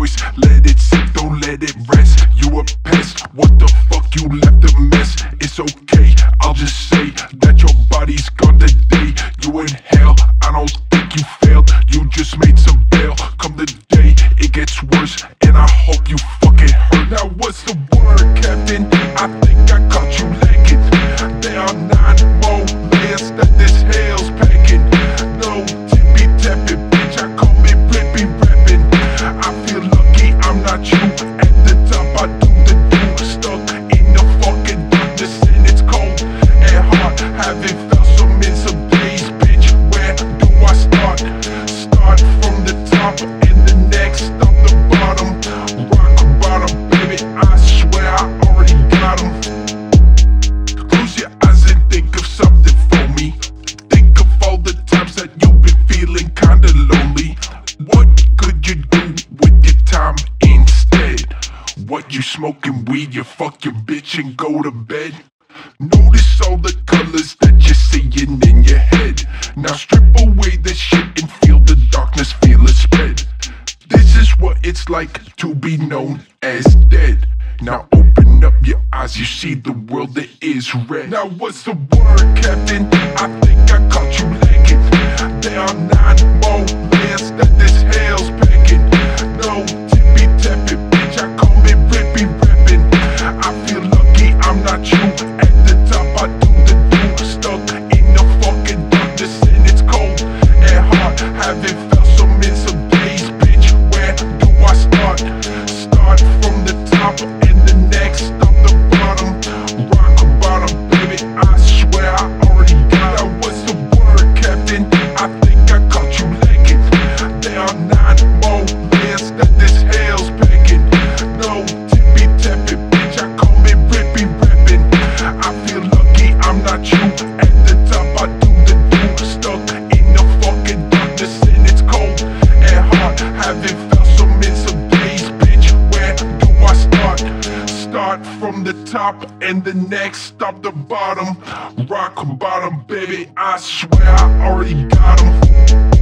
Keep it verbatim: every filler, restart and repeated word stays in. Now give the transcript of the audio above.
choice. Let it sit, don't let it rest. You a pest, what the fuck, you left a mess. It's okay, I'll just say that your body's gone today. You in hell, I don't think you failed. You just made some bail. Come the day, it gets worse, and I hope you fucking hurt. Now what's the word, Captain? I think I caught you lacking. There are nine more layers that this hell's packing. No tippy tapping, bitch, I call me Rippy rapping. I feel lucky I'm not you. At the top I do the do. Stuck in the fucking darkness and it's cold and hard. Haven't felt so in some days, bitch. Where do I start? Start from the top and the next stop the bottom. Rock bottom, baby, I swear I already got 'em. Close your eyes and think of something for me. Think of all the times that you've been feeling kinda lonely. What could you do with your time instead? What, you smoking weed, you fuck your bitch and go to bed? Notice all the colors that you're seeing in your head. Now strip away the shit and feel the darkness, feel it spread. This is what it's like to be known as dead. Now open up your eyes, you see the world that is red. Now what's the word, Captain? I think I caught you lacking. There are nine more layers that this hell's packing. No tippy tapping, bitch, I call me Rippy rapping. I feel lucky I'm not you. At the top I do the do. Stuck in the fucking darkness and it's cold and hard. Haven't felt so in some days, bitch. Where do I start? Start from the top and the next stop the bottom. Rock bottom, baby, I swear I already got 'em. What's the word, Captain? I think I caught you lacking. There are nine more layers that this hell's packing. No tippy tapping, bitch, I call me Rippy rapping. I feel lucky I'm not you. At the top I do the do. Stuck in the fucking darkness and it's cold and hard. Haven't felt so in some days, bitch. Where do I start? Start from the top and the next stop the bottom. Rock bottom, baby, I swear I already got 'em.